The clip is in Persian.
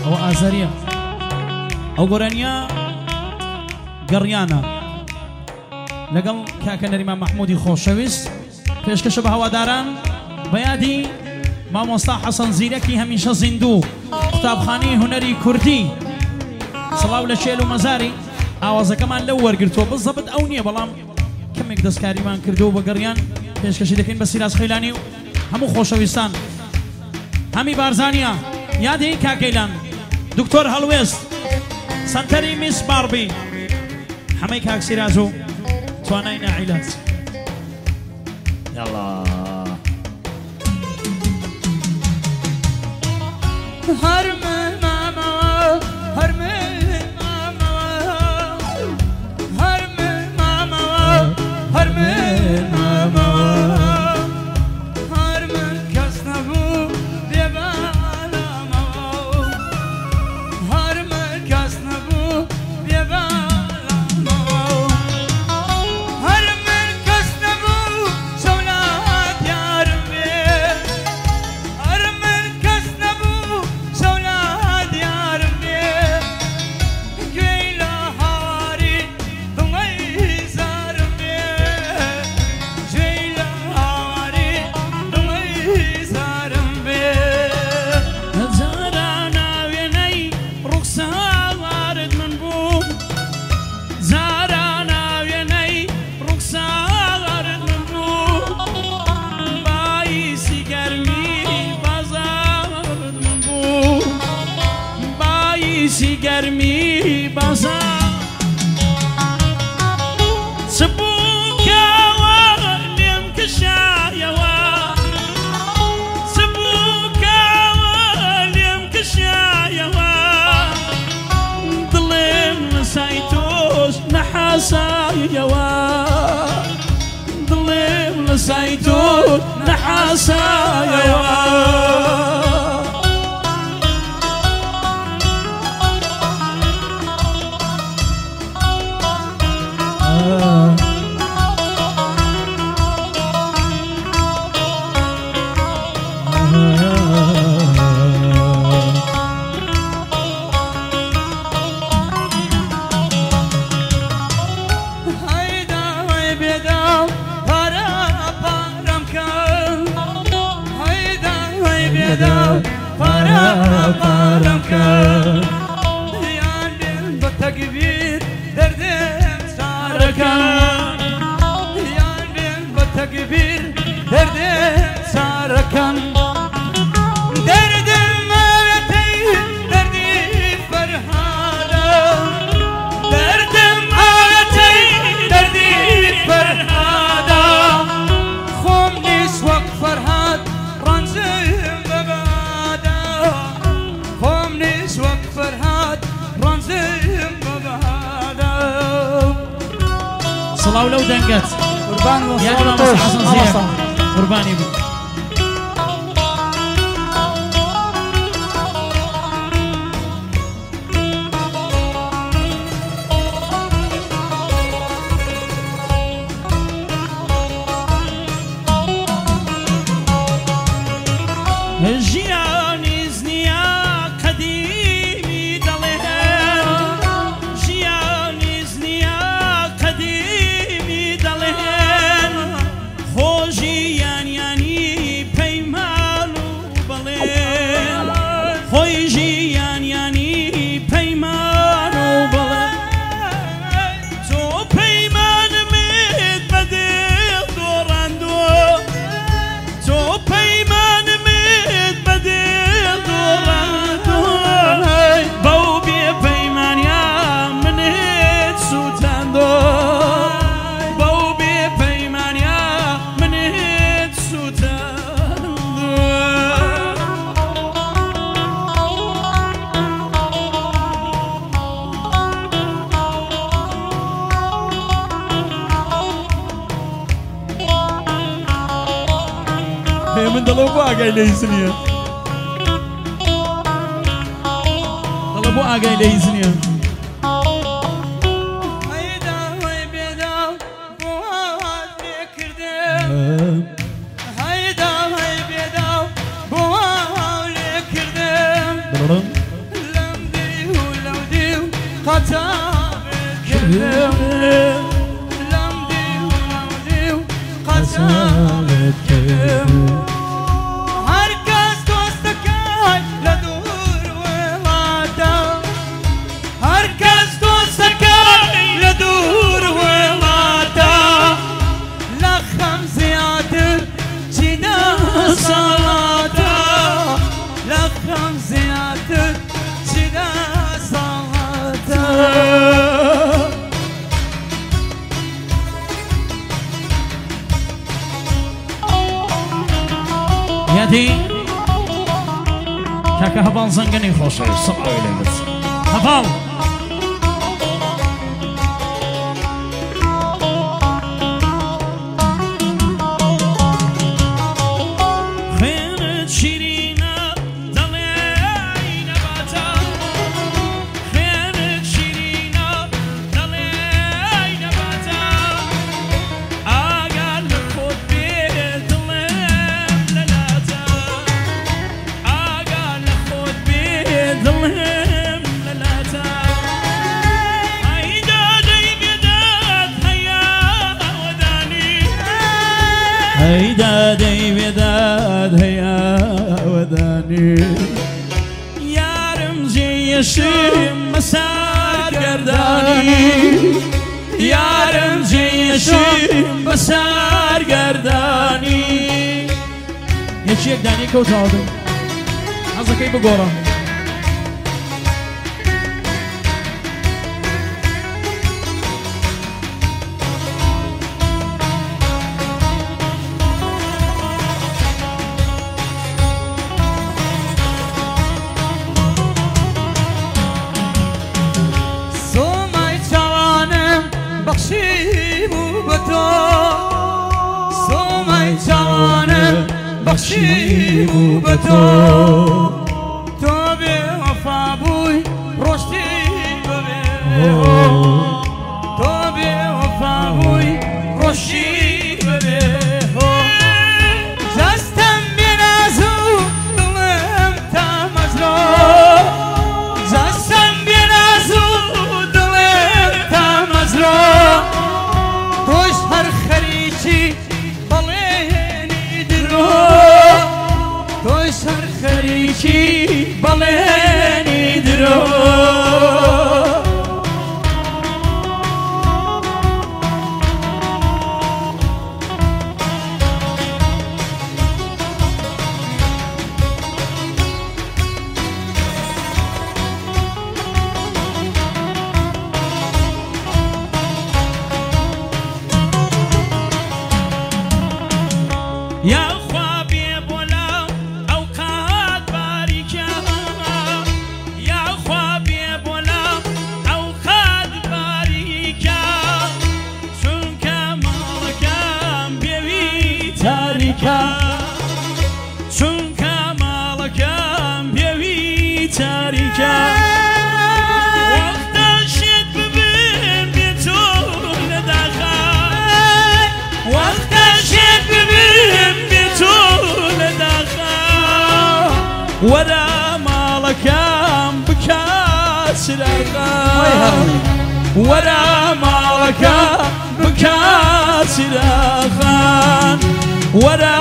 ئەوە ئازاریە ئەو گۆرانیە گەڕیانە لەگەڵ کاکە نەریمان مەحموودی خۆشەویست پێشکەشە بە هەواداران بەیادی مامۆستا حەسەن زیرەکی هەمیشە زیندوو قوتابخانەی هونەری کوردی سڵاو لە شێل و مەزاری ئاوازەکەمان لەو وەرگرتووە بزەبت ئەو نییە بەڵام کەمێک دەستکاریمان کردو بە گەڕیان پێشکەشی دەکەین بە سیراز خەیلانی و هەموو خۆشەویستان هەمی بارزانیە یادی کاکەیلان دکتۆر هەڵوێست سەنتەری میس باربی همه کاک سیراز و توانای ناعیلات يلا هرم ماما هرم ماما هرم ماما هرم ماما هرم کسنبو بیبالا ماما هرم کسنبو بیبالا ماما هرم کسنبو سولات یارم بی هرم کسنبو سولات یارم بی گویلا هاری دڵی زارم بی گویلا هاری دڵی زارم بی زارانا وێنەی ڕوخساوارت من بوو زارانا وێنەی ڕوخساوارت من بوو بایسی گەرمی بازارت من بوو بایسی گەرمی بازار چ بووکەوە لێم کشایەوە چ بووکەوە لێم کشایەوە دڵێم لەسای تۆش نەحاسایەوە دڵێم لەسای تۆش نەحاسایەوە هەیدا هەی بێداو پارە پارەم کەم هەیدا هەی بێداو پارە پارەم کەم یان بێن بە تەکبیر دەردێم سارەکەم یان بێن بە تەکبیر دەردێم سارەکەم دەردم ئاوێتەی دەردی فەرهادە دەردم ئاوێتەی دەردی فەرهادە خۆم نیست وەک فەرهاد ڕەنجم بەبادە خۆم نیست وەک فەرهاد ڕەنجم بەبادە سڵاو لەو دەنگەت قوربان یادی مامۆستا حەسەن زیرەک قوربانی بوو ژیانی زنیا قەدیمی دەڵێن ژیانی زنیا قەدیمی دەڵێن خۆشی یانیانی پەیمان و بەڵێن خۆی ژیانیانی پەیمان و بەڵێن تۆ پەیمانمت بەدڵ دۆڕاندووە تۆ پەیمانمت بەدڵ دۆڕاندووە بەو بێ پەیمانیا منت سووتاندووە بەو بێ پەیمانیا منت سووتاندووە من دەڵێ بۆ ئاگای لە هیچ نییە دەڵێ بۆ ئاگای لە هیچ نییە هەیدا هەی بێداو بۆ هاوات لێکردم هەیدا هەی بێداو بۆ هاو لێکردم لە سالت کرد هر کس دۆستەکەی لە دوور وڵاتە هەر کەس دۆستەکەی لە دوور وڵاتە لە خەم زیاتر چینە ساڵاتە لە خەم زیاتر چینە ساڵاتە یادی کاکە هەڤاڵ زەنگەنی خۆشەویست سەڵاوی لێ بچ هەڤاڵ خوێنت شیرینە دەڵێ نەباتە خوێنت شیرینە دەڵێ نەباتە ئاگار لە خۆت بێ دڵێم لەلاتە ئاگار لە خۆت بێ دڵێم لەلاتە ئەیدا دەی بێداد هەیە وەدانی ئەیدا دەی بێداد هەیە وەدانی یارم جێیەشم بەسار گەردانی یارم جێیەشم بەسار گەردانی یەکیەک دانی کەوتاوەدەم حەزەکەی بگۆڕە سۆمای چاوانم بەخشیبوو بە تۆ سۆمای چاوانم بەخشیبوو بە تۆ تۆ بێوەفا بووی ڕۆشتی بەبێ تۆ بێوەفا بووی ڕۆشتی بەبێ جەستەم بێنازوو دڵم تا مەجرۆ جەستەم بێنازوو دڵم تا مەجرۆ تۆش هەر خەریکی بەڵێنی درۆ تۆش هەر خەریکی بەڵێنی درۆ یا خوا بێ بۆلاو ئەو قات باریکە یا خوا بێ بۆلاو ئەو قات باریکە چونکە ماڵەکەم بێوی تاریکە چونکە ماڵەکەم بێوی تاریکە وەختە شێت ببن بێ تۆ لە داخان وەختە شێت ببن بێ تۆ لە داخان وەرە ماڵەکەم بکە چراغان وەرە ماڵەکەم بکە چراغان وەرە